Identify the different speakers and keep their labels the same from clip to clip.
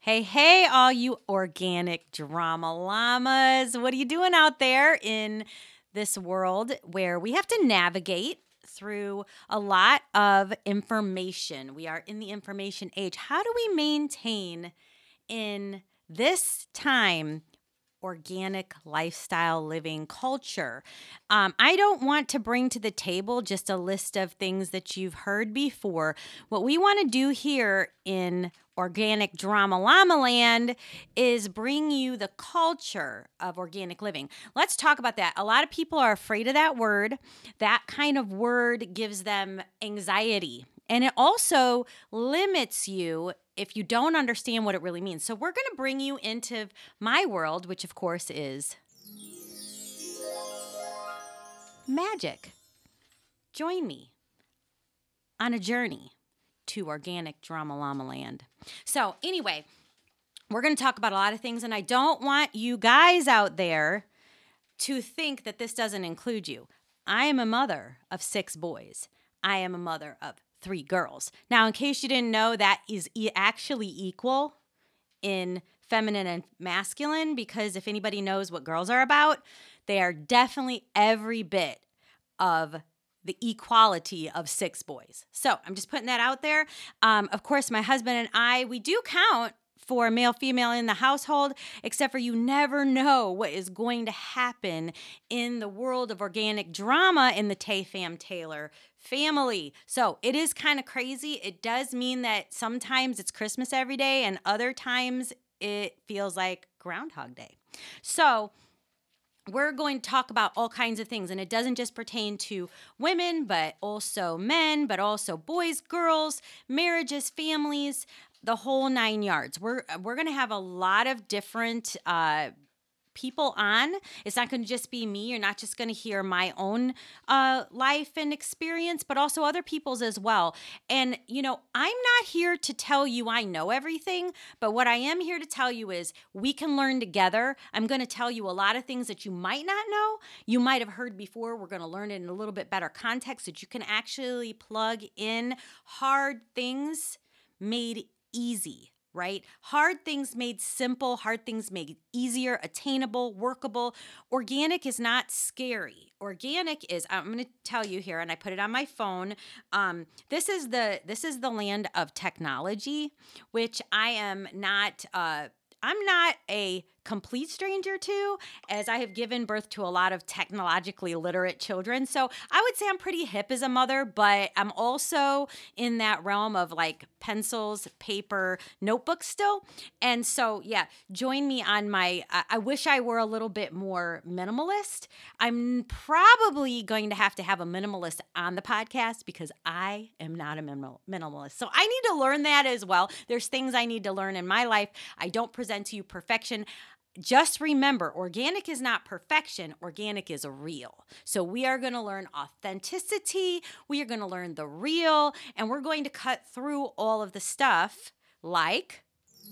Speaker 1: Hey, hey, all you organic drama llamas. What are you doing out there in this world where we have to navigate through a lot of information? We are in the information age. How do we maintain in this time organic lifestyle living culture? I don't want to bring to the table just a list of things that you've heard before. What we want to do here in Organic Drama Llama Land is bring you the culture of organic living. Let's talk about that. A lot of people are afraid of that word. That kind of word gives them anxiety. And it also limits you if you don't understand what it really means. So, we're going to bring you into my world, which of course is magic. Join me on a journey to Organic Drama Llama Land. So, anyway, we're going to talk about a lot of things, and I don't want you guys out there to think that this doesn't include you. I am a mother of 6 boys. I am a mother of 3 girls. Now, in case you didn't know, that is actually equal in feminine and masculine, because if anybody knows what girls are about, they are definitely every bit of the equality of 6 boys. So I'm just putting that out there. Of course, my husband and I, we do count for male, female in the household, except for you never know what is going to happen in the world of organic drama in the Tay Fam Taylor family. So it is kind of crazy. It does mean that sometimes it's Christmas every day and other times it feels like Groundhog Day. So we're going to talk about all kinds of things, and it doesn't just pertain to women, but also men, but also boys, girls, marriages, families, the whole 9 yards. We're going to have a lot of different people on. It's not going to just be me. You're not just going to hear my own life and experience, but also other people's as well. And, I'm not here to tell you I know everything, but what I am here to tell you is we can learn together. I'm going to tell you a lot of things that you might not know. You might have heard before. We're going to learn it in a little bit better context so that you can actually plug in hard things made easy. Right? Hard things made simple, hard things made easier, attainable, workable. Organic is not scary. Organic is, I'm going to tell you here, and I put it on my phone. This is the land of technology, which I am not. I'm not a complete stranger to, as I have given birth to a lot of technologically literate children. So I would say I'm pretty hip as a mother, but I'm also in that realm of like pencils, paper, notebooks still. And so, yeah, join me on I wish I were a little bit more minimalist. I'm probably going to have a minimalist on the podcast because I am not a minimalist. So I need to learn that as well. There's things I need to learn in my life. I don't present to you perfection. Just remember, organic is not perfection. Organic is real. So we are going to learn authenticity. We are going to learn the real, and we're going to cut through all of the stuff like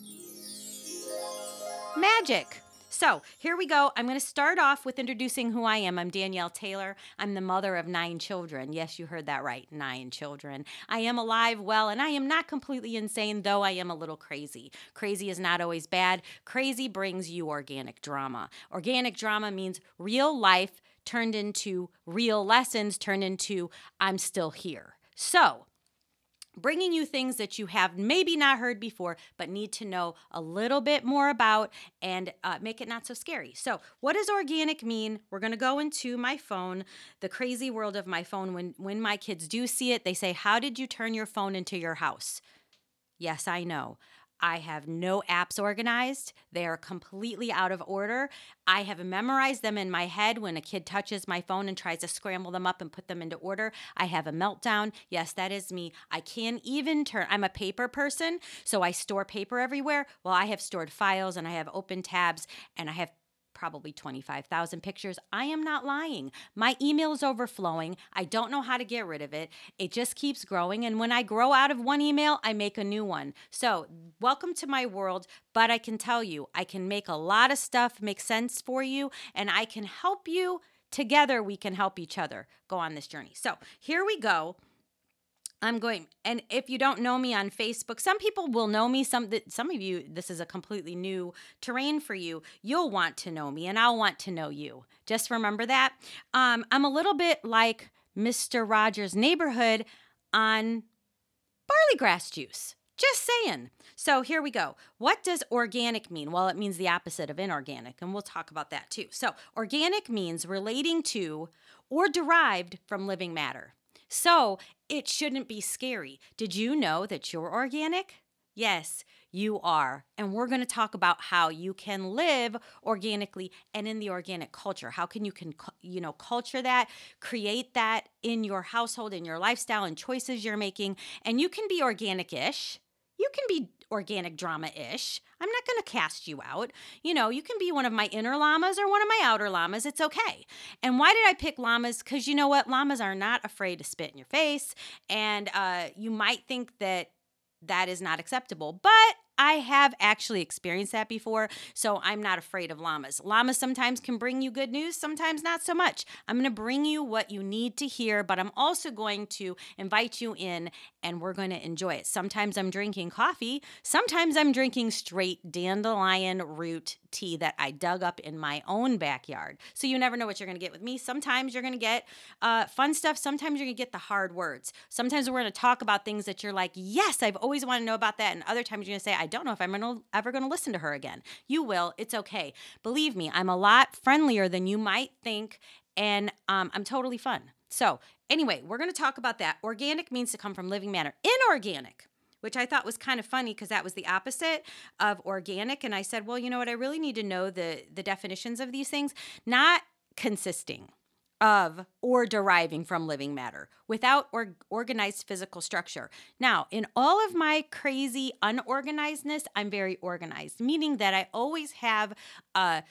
Speaker 1: magic. So here we go. I'm going to start off with introducing who I am. I'm Danielle Taylor. I'm the mother of 9 children. Yes, you heard that right. 9 children. I am alive, well, and I am not completely insane, though I am a little crazy. Crazy is not always bad. Crazy brings you organic drama. Organic drama means real life turned into real lessons, turned into I'm still here. So, bringing you things that you have maybe not heard before, but need to know a little bit more about and make it not so scary. So what does organic mean? We're going to go into my phone, the crazy world of my phone. When my kids do see it, they say, how did you turn your phone into your house? Yes, I know. I have no apps organized. They are completely out of order. I have memorized them in my head. When a kid touches my phone and tries to scramble them up and put them into order, I have a meltdown. Yes, that is me. I can't even I'm a paper person, so I store paper everywhere. Well, I have stored files and I have open tabs and I have probably 25,000 pictures. I am not lying. My email is overflowing. I don't know how to get rid of it. It just keeps growing. And when I grow out of one email, I make a new one. So welcome to my world. But I can tell you, I can make a lot of stuff make sense for you, and I can help you. Together, we can help each other go on this journey. So here we go. and if you don't know me on Facebook, some people will know me. Some of you, this is a completely new terrain for you. You'll want to know me, and I'll want to know you. Just remember that. I'm a little bit like Mr. Rogers' Neighborhood on barley grass juice. Just saying. So here we go. What does organic mean? Well, it means the opposite of inorganic, and we'll talk about that too. So organic means relating to or derived from living matter. So it shouldn't be scary. Did you know that you're organic? Yes, you are. And we're going to talk about how you can live organically and in the organic culture. How can culture that, create that in your household, in your lifestyle and choices you're making. And you can be organic-ish. You can be organic drama-ish. I'm not going to cast you out. You can be one of my inner llamas or one of my outer llamas. It's okay. And why did I pick llamas? Because you know what? Llamas are not afraid to spit in your face. And you might think that is not acceptable, but I have actually experienced that before, so I'm not afraid of llamas. Llamas sometimes can bring you good news, sometimes not so much. I'm going to bring you what you need to hear, but I'm also going to invite you in, and we're going to enjoy it. Sometimes I'm drinking coffee. Sometimes I'm drinking straight dandelion root tea that I dug up in my own backyard. So you never know what you're going to get with me. Sometimes you're going to get fun stuff. Sometimes you're going to get the hard words. Sometimes we're going to talk about things that you're like, yes, I've always wanted to know about that. And other times you're going to say, I don't know if I'm ever going to listen to her again. You will. It's okay. Believe me, I'm a lot friendlier than you might think, and I'm totally fun. So anyway, we're going to talk about that. Organic means to come from living matter. Inorganic, which I thought was kind of funny because that was the opposite of organic. And I said, well, you know what? I really need to know the definitions of these things. Not consisting of or deriving from living matter without organized physical structure. Now, in all of my crazy unorganizedness, I'm very organized, meaning that I always have a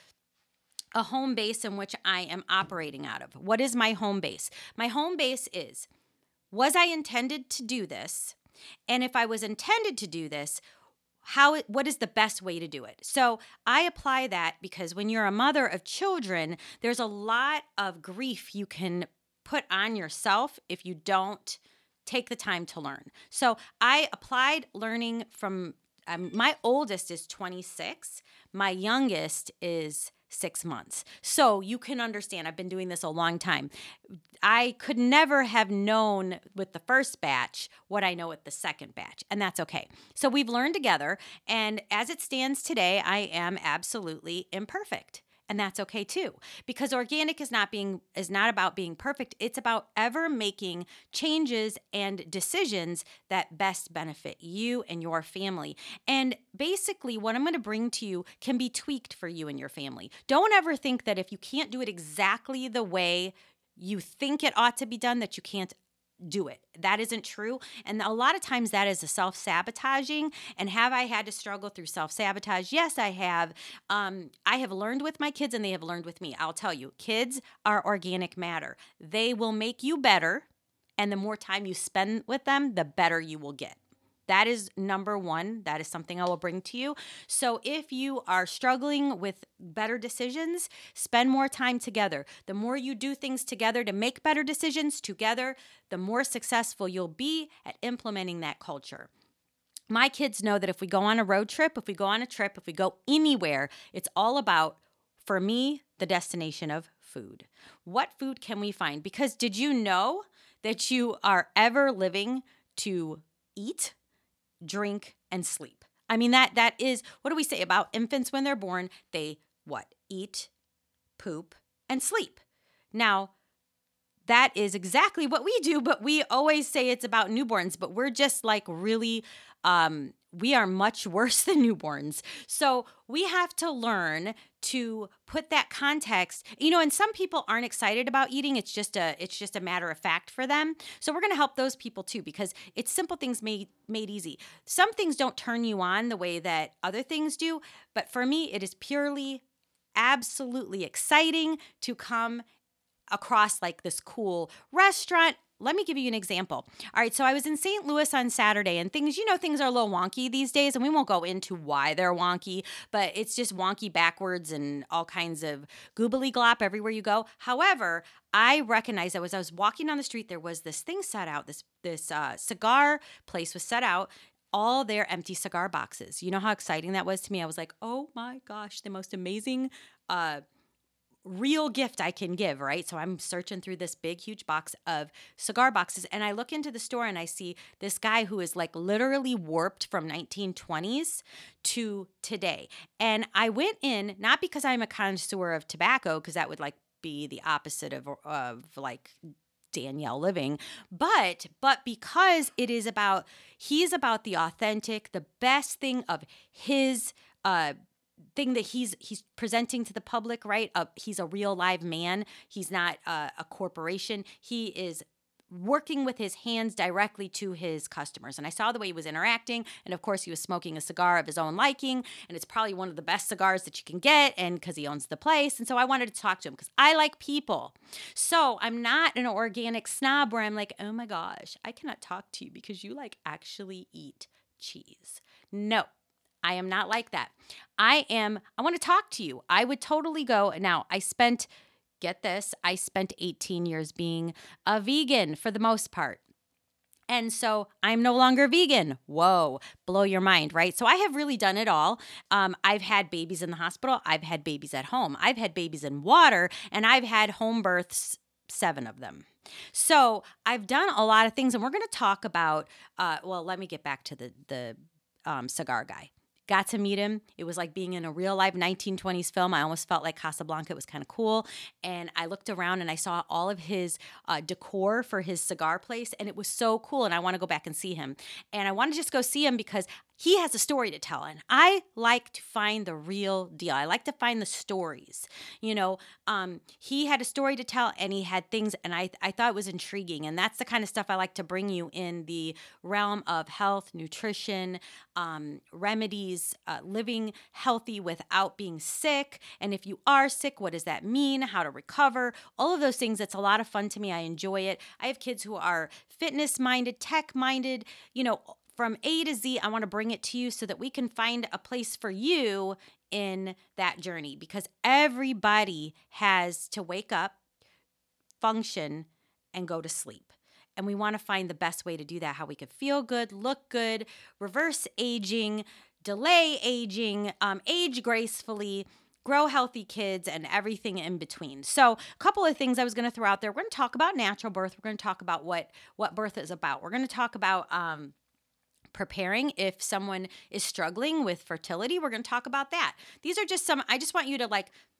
Speaker 1: home base in which I am operating out of. What is my home base? My home base is, was I intended to do this? And if I was intended to do this, what is the best way to do it? So I apply that because when you're a mother of children, there's a lot of grief you can put on yourself if you don't take the time to learn. So I applied learning from, my oldest is 26, my youngest is 6 months. So you can understand, I've been doing this a long time. I could never have known with the first batch what I know with the second batch, and that's okay. So we've learned together, and as it stands today, I am absolutely imperfect. And that's okay too, because organic is not about being perfect. It's about ever making changes and decisions that best benefit you and your family. And basically what I'm going to bring to you can be tweaked for you and your family. Don't ever think that if you can't do it exactly the way you think it ought to be done, that you can't do it. That isn't true. And a lot of times that is a self-sabotaging. And have I had to struggle through self-sabotage? Yes, I have. I have learned with my kids and they have learned with me. I'll tell you, kids are organic matter. They will make you better. And the more time you spend with them, the better you will get. That is number one. That is something I will bring to you. So if you are struggling with better decisions, spend more time together. The more you do things together to make better decisions together, the more successful you'll be at implementing that culture. My kids know that if we go on a road trip, if we go anywhere, it's all about, for me, the destination of food. What food can we find? Because did you know that you are ever living to eat, drink, and sleep? I mean, that is, what do we say about infants when they're born? They eat, poop, and sleep. Now, that is exactly what we do, but we always say it's about newborns, but we're just like really, we are much worse than newborns. So we have to learn to put that context, and some people aren't excited about eating. It's just a matter of fact for them. So we're going to help those people too, because it's simple things made easy. Some things don't turn you on the way that other things do. But for me, it is purely, absolutely exciting to come across like this cool restaurant. let me give you an example. All right, so I was in St. Louis on Saturday, and things are a little wonky these days, and we won't go into why they're wonky, but it's just wonky backwards and all kinds of goobly glop everywhere you go. However, I recognized that as I was walking down the street, there was this thing set out, this cigar place was set out, all their empty cigar boxes. You know how exciting that was to me? I was like, oh my gosh, the most amazing real gift I can give, right? So I'm searching through this big, huge box of cigar boxes, and I look into the store and I see this guy who is like literally warped from 1920s to today. And I went in, not because I'm a connoisseur of tobacco, because that would like be the opposite of like Danielle living, but because he's about the authentic, the best thing of his thing that he's presenting to the public, right? He's a real live man. He's not a corporation. He is working with his hands directly to his customers. And I saw the way he was interacting. And of course, he was smoking a cigar of his own liking. And it's probably one of the best cigars that you can get. And because he owns the place. And so I wanted to talk to him because I like people. So I'm not an organic snob where I'm like, oh my gosh, I cannot talk to you because you like actually eat cheese. No. I am not like that. I want to talk to you. I would totally go. Now, get this, I spent 18 years being a vegan for the most part. And so I'm no longer vegan. Whoa, blow your mind, right? So I have really done it all. I've had babies in the hospital. I've had babies at home. I've had babies in water, and I've had home births, 7 of them. So I've done a lot of things, and we're going to talk about, let me get back to the cigar guy. Got to meet him. It was like being in a real life 1920s film. I almost felt like Casablanca. It was kind of cool. And I looked around and I saw all of his decor for his cigar place. And it was so cool. And I want to go back and see him. And I want to just go see him because he has a story to tell. And I like to find the real deal. I like to find the stories. He had a story to tell and he had things. And I thought it was intriguing. And that's the kind of stuff I like to bring you in the realm of health, nutrition, remedies, living healthy without being sick. And if you are sick, what does that mean? How to recover? All of those things. It's a lot of fun to me. I enjoy it. I have kids who are fitness minded, tech minded, from A to Z. I want to bring it to you so that we can find a place for you in that journey, because everybody has to wake up, function, and go to sleep. And we want to find the best way to do that, how we could feel good, look good, reverse aging, delay aging, age gracefully, grow healthy kids, and everything in between. So a couple of things I was going to throw out there. We're going to talk about natural birth. We're going to talk about what birth is about. We're going to talk about preparing if someone is struggling with fertility. We're going to talk about that. These are just I just want you to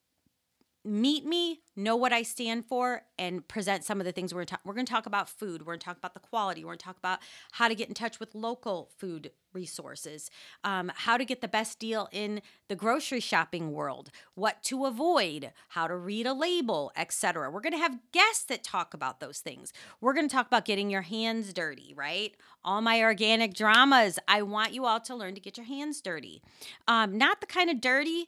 Speaker 1: meet me, know what I stand for, and present some of the things we're going to talk about food. We're going to talk about the quality. We're going to talk about how to get in touch with local food resources, how to get the best deal in the grocery shopping world, what to avoid, how to read a label, etc. We're going to have guests that talk about those things. We're going to talk about getting your hands dirty, right? All my organic dramas. I want you all to learn to get your hands dirty. Not the kind of dirty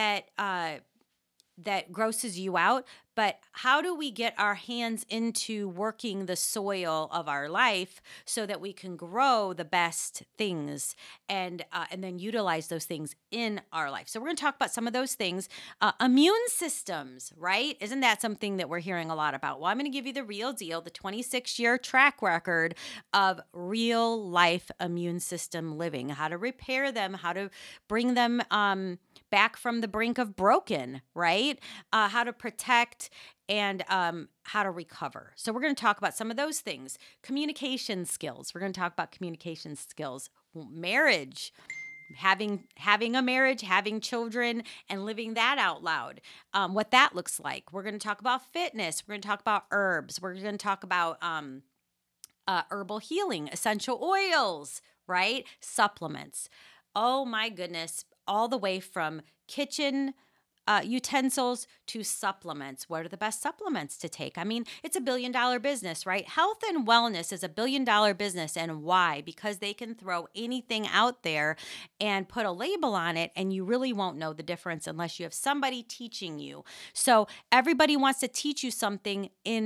Speaker 1: that grosses you out, but how do we get our hands into working the soil of our life so that we can grow the best things and then utilize those things in our life? So we're going to talk about some of those things. Immune systems, right? Isn't that something that we're hearing a lot about? Well, I'm going to give you the real deal, the 26-year track record of real life immune system living, how to repair them, how to bring them back from the brink of broken, right? How to protect and how to recover. So we're going to talk about some of those things. Communication skills. We're going to talk about communication skills. Marriage. Having a marriage, having children, and living that out loud, what that looks like. We're going to talk about fitness. We're going to talk about herbs. We're going to talk about herbal healing, essential oils, right? Supplements. Oh my goodness. All the way from kitchen utensils to supplements. What are the best supplements to take? I mean, it's $1 billion business, right? Health and wellness is $1 billion business. And why? Because they can throw anything out there and put a label on it, and you really won't know the difference unless you have somebody teaching you. So everybody wants to teach you something in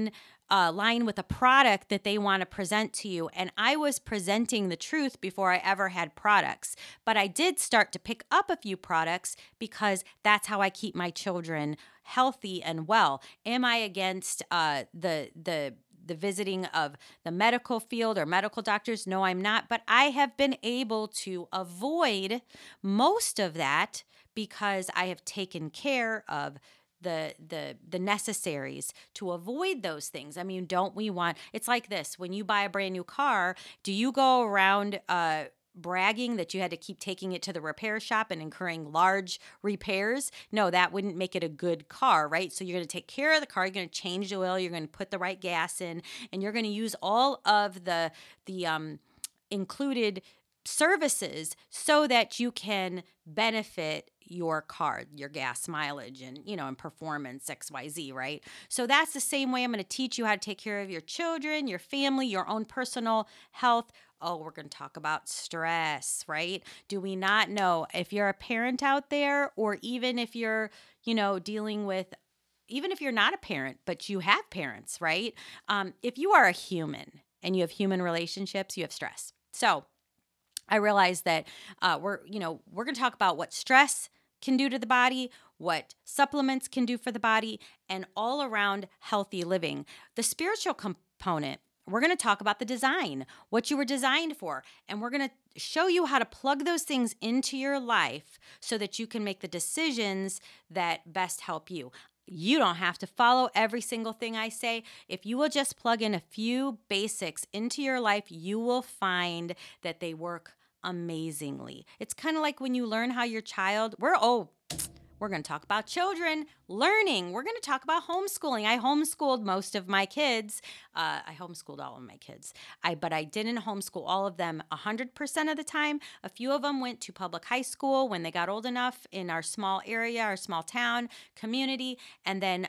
Speaker 1: line with a product that they want to present to you. And I was presenting the truth before I ever had products. But I did start to pick up a few products because that's how I keep my children healthy and well. Am I against the visiting of the medical field or medical doctors? No, I'm not. But I have been able to avoid most of that because I have taken care of the necessaries to avoid those things. I mean, don't we want, it's like this, when you buy a brand new car, do you go around bragging that you had to keep taking it to the repair shop and incurring large repairs? No, that wouldn't make it a good car, right? So you're going to take care of the car, you're going to change the oil, you're going to put the right gas in, and you're going to use all of the included services so that you can benefit your car, your gas mileage and, and performance XYZ, right? So that's the same way I'm going to teach you how to take care of your children, your family, your own personal health. Oh, we're going to talk about stress, right? Do we not know, if you're a parent out there, or even if you're, dealing with, even if you're not a parent, but you have parents, right? If you are a human and you have human relationships, you have stress. So I realized that we're going to talk about what stress can do to the body, what supplements can do for the body, and all around healthy living. The spiritual component, we're going to talk about the design, what you were designed for, and we're going to show you how to plug those things into your life so that you can make the decisions that best help you. You don't have to follow every single thing I say. If you will just plug in a few basics into your life, you will find that they work amazingly. It's kind of like when you learn how your child, we're going to talk about children learning. We're going to talk about homeschooling. I homeschooled most of my kids. I homeschooled all of my kids. But I didn't homeschool all of them 100% of the time. A few of them went to public high school when they got old enough in our small area, our small town community. And then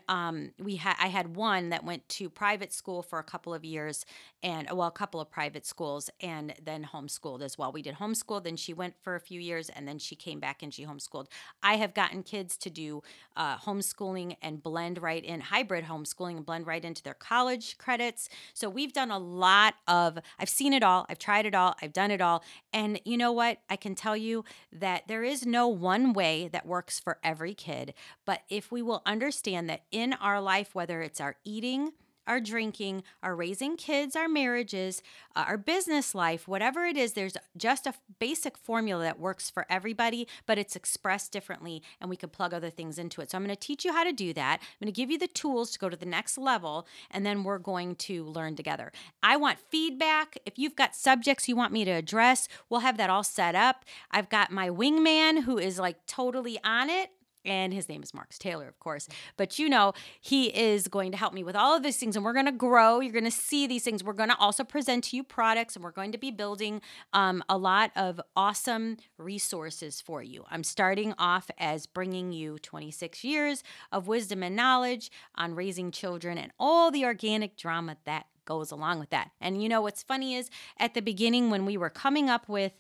Speaker 1: I had one that went to private school for a couple of years, a couple of private schools, and then homeschooled as well. We did homeschool. Then she went for a few years, and then she came back and she homeschooled. I have gotten kids to do homeschooling and blend right in, hybrid homeschooling and blend right into their college credits. So we've done a lot of, I've seen it all, I've tried it all, I've done it all. And you know what? I can tell you that there is no one way that works for every kid. But if we will understand that in our life, whether it's our eating, our drinking, our raising kids, our marriages, our business life, whatever it is, there's just a basic formula that works for everybody, but it's expressed differently, and we can plug other things into it. So I'm going to teach you how to do that. I'm going to give you the tools to go to the next level, and then we're going to learn together. I want feedback. If you've got subjects you want me to address, we'll have that all set up. I've got my wingman who is like totally on it. And his name is Marcus Taylor, of course. But he is going to help me with all of these things, and we're going to grow. You're going to see these things. We're going to also present to you products, and we're going to be building a lot of awesome resources for you. I'm starting off as bringing you 26 years of wisdom and knowledge on raising children and all the organic drama that goes along with that. And what's funny is at the beginning when we were coming up with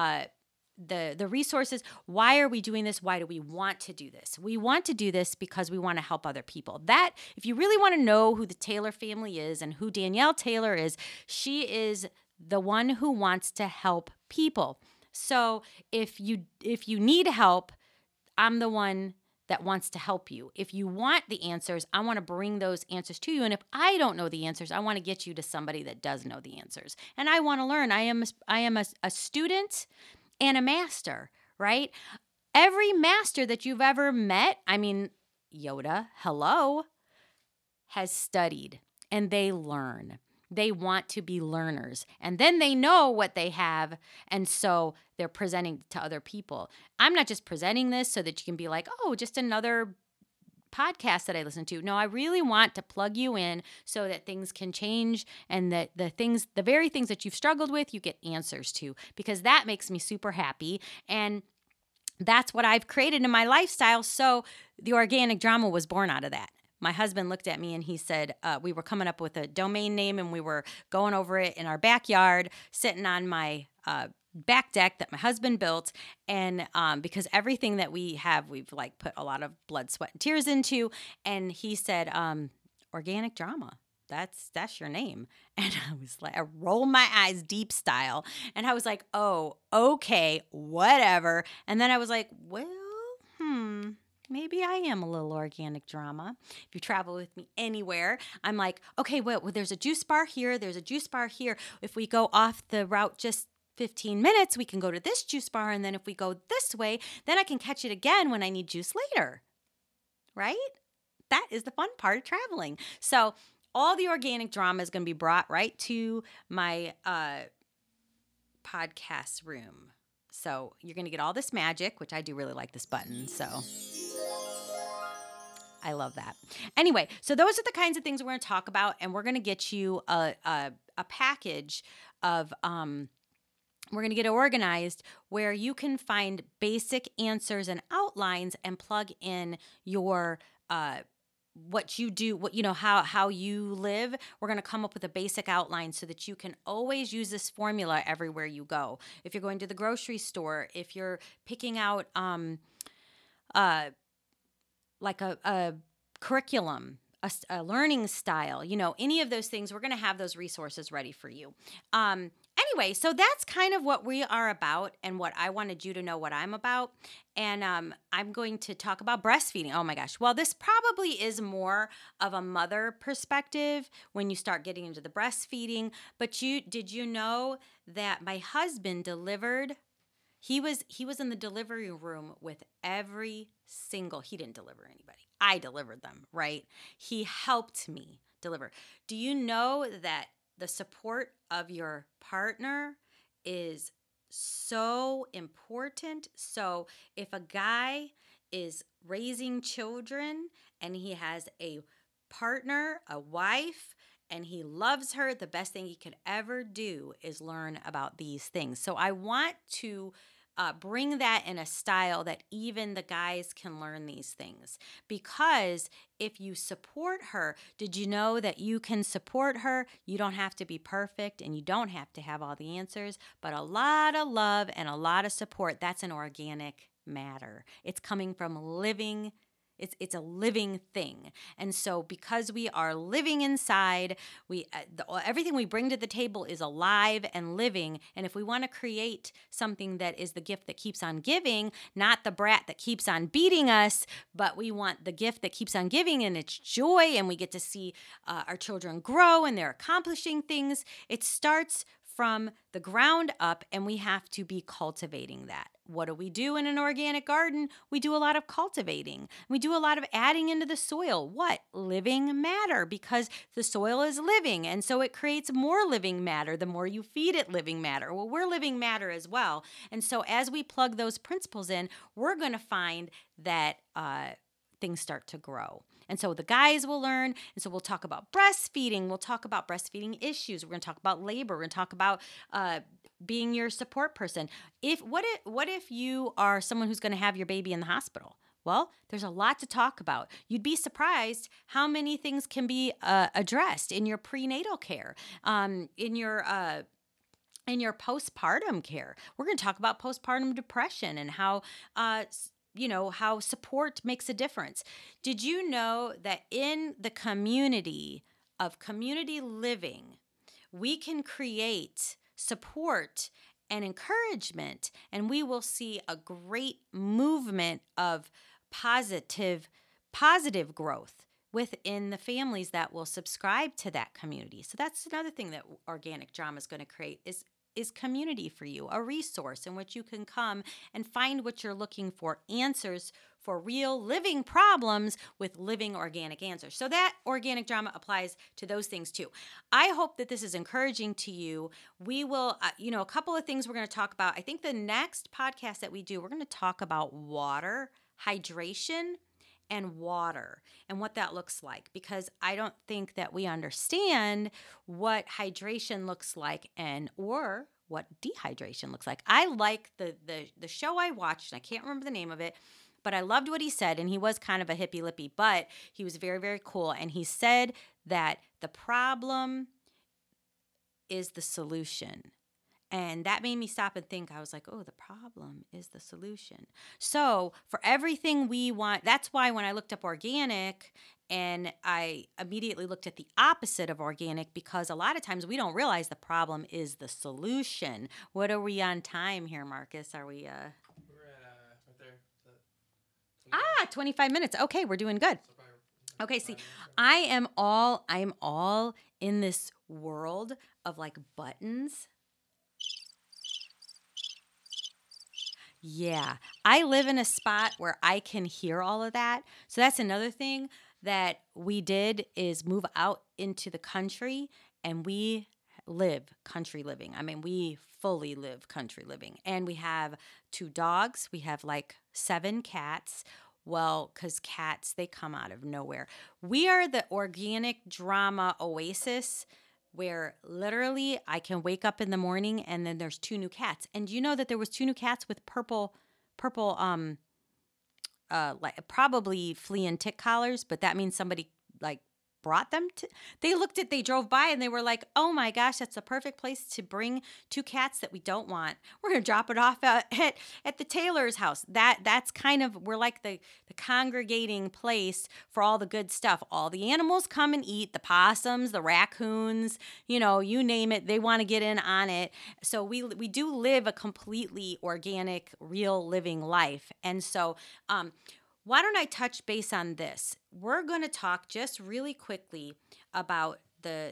Speaker 1: the resources, why are we doing this? Why do we want to do this? We want to do this because we want to help other people. That, if you really want to know who the Taylor family is and who Danielle Taylor is, she is the one who wants to help people. So if you need help, I'm the one that wants to help you. If you want the answers, I want to bring those answers to you. And if I don't know the answers, I want to get you to somebody that does know the answers. And I want to learn. I am a student and a master, right? Every master that you've ever met, Yoda, hello, has studied, and they learn. They want to be learners, and then they know what they have, and so they're presenting to other people. I'm not just presenting this so that you can be like, oh, just another podcast that I listen to. No, I really want to plug you in so that things can change, and that the very things that you've struggled with, you get answers to, because that makes me super happy. And that's what I've created in my lifestyle. So the organic drama was born out of that. My husband looked at me and he said, we were coming up with a domain name, and we were going over it in our backyard, sitting on my back deck that my husband built. And because everything that we have, we've put a lot of blood, sweat, and tears into. And he said, organic drama. that's your name. And I was like, I rolled my eyes deep style. And I was like, oh, okay, whatever. And then I was like, well, maybe I am a little organic drama. If you travel with me anywhere, I'm like, okay, well, there's a juice bar here. There's a juice bar here. If we go off the route just 15 minutes, we can go to this juice bar. And then if we go this way, then I can catch it again when I need juice later. Right? That is the fun part of traveling. So all the organic drama is going to be brought right to my podcast room. So you're going to get all this magic, which I do really like this button. So I love that. Anyway, so those are the kinds of things we're going to talk about, and we're going to get you a package of we're going to get it organized where you can find basic answers and outlines and plug in your what you do, how you live. We're going to come up with a basic outline so that you can always use this formula everywhere you go. If you're going to the grocery store, if you're picking out like a curriculum, a learning style, any of those things, we're going to have those resources ready for you. Anyway, so that's kind of what we are about and what I wanted you to know what I'm about. And I'm going to talk about breastfeeding. Oh my gosh. Well, this probably is more of a mother perspective when you start getting into the breastfeeding. But did you know that my husband delivered? He was in the delivery room with he didn't deliver anybody. I delivered them, right? He helped me deliver. Do you know that the support of your partner is so important? So if a guy is raising children and he has a partner, a wife, and he loves her, the best thing he could ever do is learn about these things. So I want to bring that in a style that even the guys can learn these things. Because if you support her, did you know that you can support her? You don't have to be perfect and you don't have to have all the answers, but a lot of love and a lot of support, that's an organic matter. It's coming from living. It's a living thing. And so because we are living inside, everything we bring to the table is alive and living. And if we want to create something that is the gift that keeps on giving, not the brat that keeps on beating us, but we want the gift that keeps on giving and it's joy, and we get to see our children grow and they're accomplishing things. It starts from the ground up, and we have to be cultivating that. What do we do in an organic garden? We do a lot of cultivating. We do a lot of adding into the soil. What? Living matter, because the soil is living, and so it creates more living matter the more you feed it living matter. Well, we're living matter as well. And so as we plug those principles in, we're going to find that things start to grow. And so the guys will learn. And so we'll talk about breastfeeding. We'll talk about breastfeeding issues. We're going to talk about labor. We're going to talk about being your support person. What if you are someone who's going to have your baby in the hospital? Well, there's a lot to talk about. You'd be surprised how many things can be addressed in your prenatal care, in your postpartum care. We're going to talk about postpartum depression and how how support makes a difference. Did you know that in the community of community living, we can create support and encouragement, and we will see a great movement of positive growth within the families that will subscribe to that community. So that's another thing that organic drama is going to create is community for you, a resource in which you can come and find what you're looking for, answers for real living problems with living organic answers. So that organic drama applies to those things too. I hope that this is encouraging to you. We will, a couple of things we're going to talk about. I think the next podcast that we do, we're going to talk about water, hydration, and water and what that looks like, because I don't think that we understand what hydration looks like or what dehydration looks like. I like the show I watched, and I can't remember the name of it, but I loved what he said, and he was kind of a hippie lippy, but he was very, very cool. And he said that the problem is the solution. And that made me stop and think. I was like, oh, the problem is the solution. So for everything we want, that's why when I looked up organic And I immediately looked at the opposite of organic because a lot of times we don't realize the problem is the solution. What are we on time here, Marcus? Are we?
Speaker 2: We're at right there. 25?
Speaker 1: 25 minutes. Okay, we're doing good.
Speaker 2: So
Speaker 1: Okay, see,
Speaker 2: 5 minutes.
Speaker 1: I am all in this world of like buttons. Yeah, I live in a spot where I can hear all of that. So that's another thing that we did is move out into the country and we live country living. I mean, we fully live country living. And we have 2 dogs, we have like 7 cats. Well, because cats, they come out of nowhere. We are the organic drama oasis where literally I can wake up in the morning and then there's 2 new cats. And you know that there was 2 new cats with purple like probably flea and tick collars, but that means somebody like brought them to they drove by and they were like, oh my gosh, that's the perfect place to bring 2 cats that we don't want. We're gonna drop it off at the Taylor's house. That's kind of, we're like the congregating place for all the good stuff. All the animals come and eat, the possums, the raccoons, you name it, they want to get in on it. So we do live a completely organic, real living life. And so why don't I touch base on this? We're going to talk just really quickly about the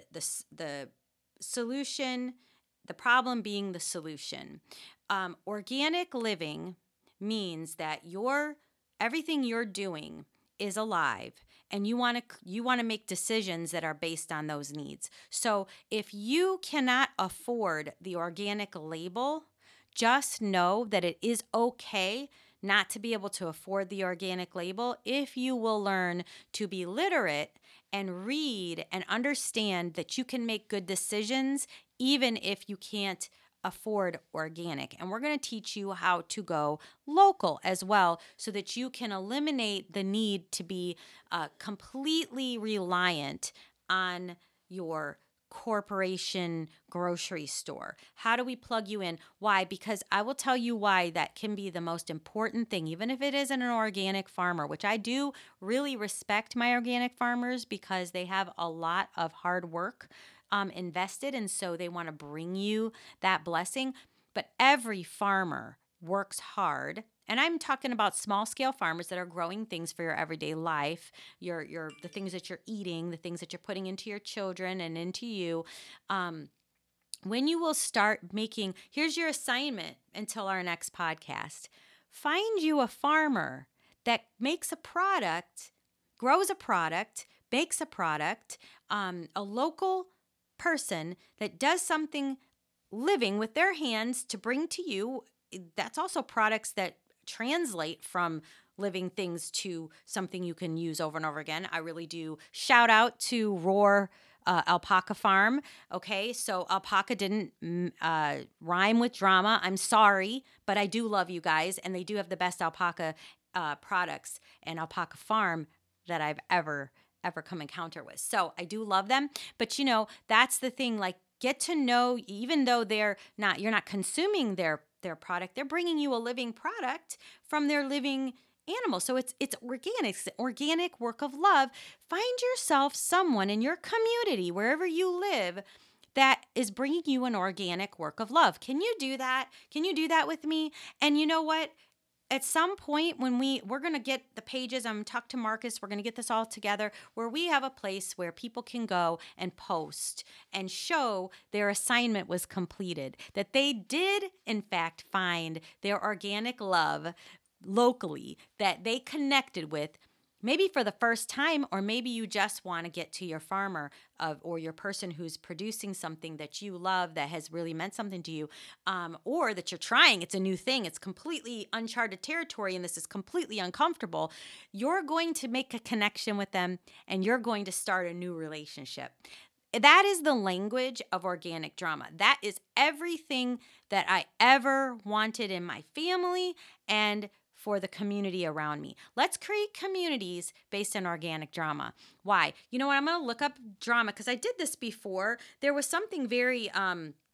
Speaker 1: solution, the problem being the solution. Organic living means that everything you're doing is alive, and you want to make decisions that are based on those needs. So if you cannot afford the organic label, just know that it is okay not to be able to afford the organic label if you will learn to be literate and read and understand that you can make good decisions even if you can't afford organic. And we're going to teach you how to go local as well so that you can eliminate the need to be completely reliant on your corporation grocery store. How do we plug you in? Why? Because I will tell you why that can be the most important thing, even if it isn't an organic farmer, which I do really respect my organic farmers because they have a lot of hard work invested, and so they want to bring you that blessing. But every farmer works hard. And I'm talking about small scale farmers that are growing things for your everyday life, your the things that you're eating, the things that you're putting into your children and into you. When you will start making, here's your assignment until our next podcast. Find you a farmer that makes a product, grows a product, bakes a product, a local person that does something living with their hands to bring to you. That's also products that translate from living things to something you can use over and over again. I really do shout out to Roar Alpaca Farm. Okay, so alpaca didn't rhyme with drama. I'm sorry, but I do love you guys, and they do have the best alpaca products and Alpaca Farm that I've ever come encounter with. So I do love them, but that's the thing. Like, get to know, even though you're not consuming their product, they're bringing you a living product from their living animal. So it's organic. It's organic work of love. Find yourself someone in your community, wherever you live, that is bringing you an organic work of love. Can you do that? Can you do that with me? And you know what? At some point when we're going to get the pages, I'm talk to Marcus, we're going to get this all together where we have a place where people can go and post and show their assignment was completed, that they did in fact find their organic love locally, that they connected with, maybe for the first time, or maybe you just want to get to your farmer or your person who's producing something that you love that has really meant something to you, or that you're trying. It's a new thing. It's completely uncharted territory, and this is completely uncomfortable. You're going to make a connection with them, and you're going to start a new relationship. That is the language of organic drama. That is everything that I ever wanted in my family and for the community around me. Let's create communities based on organic drama. Why? You know what? I'm going to look up drama because I did this before. There was something very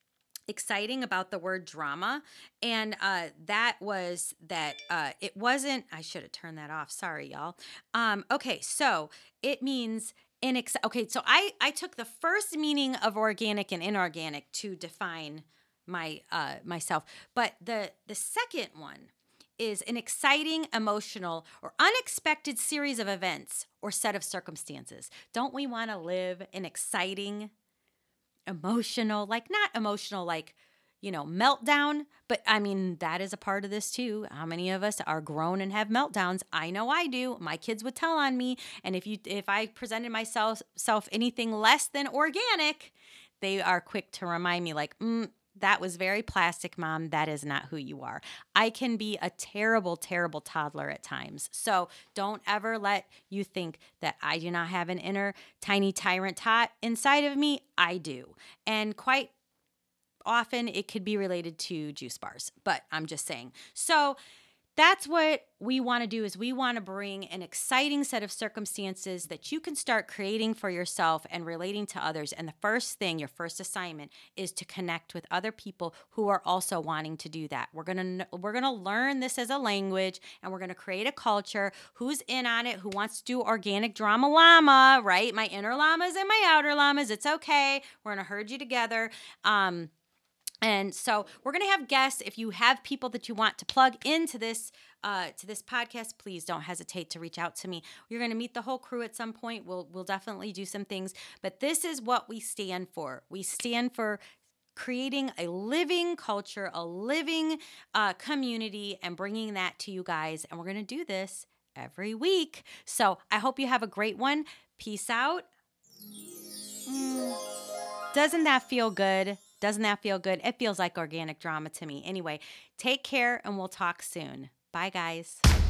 Speaker 1: exciting about the word drama, and that was that it wasn't. I should have turned that off. Sorry, y'all. Okay, so it means okay, so I took the first meaning of organic and inorganic to define myself, but the second one is an exciting, emotional, or unexpected series of events or set of circumstances. Don't we want to live an exciting, emotional, like not emotional, like, meltdown, but I mean, that is a part of this too. How many of us are grown and have meltdowns? I know I do. My kids would tell on me. And if I presented myself anything less than organic, they are quick to remind me like, that was very plastic, Mom. That is not who you are. I can be a terrible, terrible toddler at times. So don't ever let you think that I do not have an inner tiny tyrant tot inside of me. I do. And quite often it could be related to juice bars, but I'm just saying. So that's what we want to do, is we want to bring an exciting set of circumstances that you can start creating for yourself and relating to others. And the first thing, your first assignment, is to connect with other people who are also wanting to do that. We're going to learn this as a language, and we're going to create a culture. Who's in on it? Who wants to do organic drama llama, right? My inner llamas and my outer llamas. It's okay. We're going to herd you together. And so we're going to have guests. If you have people that you want to plug into this podcast, please don't hesitate to reach out to me. You're going to meet the whole crew at some point. We'll definitely do some things. But this is what we stand for. We stand for creating a living culture, a living community, and bringing that to you guys. And we're going to do this every week. So I hope you have a great one. Peace out. Doesn't that feel good? Doesn't that feel good? It feels like organic drama to me. Anyway, take care and we'll talk soon. Bye, guys.